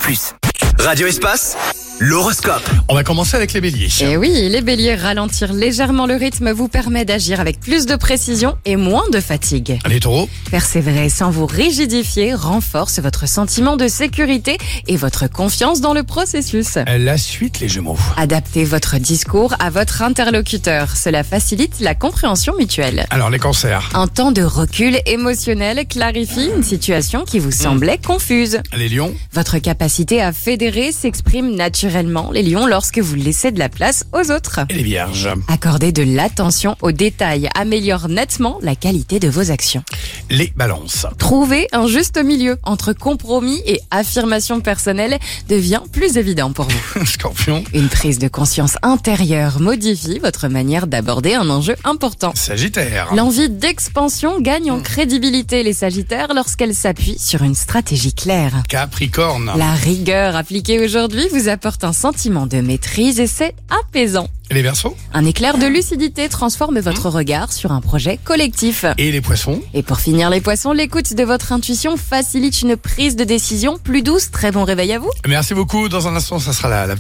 Radio Espace, l'horoscope. On va commencer avec les béliers. Et oui, les béliers, ralentir légèrement le rythme vous permet d'agir avec plus de précision et moins de fatigue. Les taureaux, Persévérer sans vous rigidifier renforce votre sentiment de sécurité et votre confiance dans le processus. la suite les gémeaux. Adaptez votre discours à votre interlocuteur. Cela facilite la compréhension mutuelle. Alors les cancers, Un temps de recul émotionnel clarifie une situation qui vous semblait confuse. les lions, Votre capacité à fédérer s'exprime naturellement, les lions, lorsque vous laissez de la place aux autres. et les vierges. Accorder de l'attention aux détails améliore nettement la qualité de vos actions. Les balances. Trouver un juste milieu entre compromis et affirmation personnelle devient plus évident pour vous. Scorpion, Une prise de conscience intérieure modifie votre manière d'aborder un enjeu important. Sagittaire. L'envie d'expansion gagne en crédibilité, les Sagittaires, lorsqu'elle s'appuie sur une stratégie claire. Capricorne. La rigueur appliquée aujourd'hui vous apporte un sentiment de maîtrise et c'est apaisant. Les Verseaux. Un éclair de lucidité transforme votre regard sur un projet collectif. Et les poissons. Et pour finir les poissons, l'écoute de votre intuition facilite une prise de décision plus douce. Très bon réveil à vous. Merci beaucoup. Dans un instant, ça sera la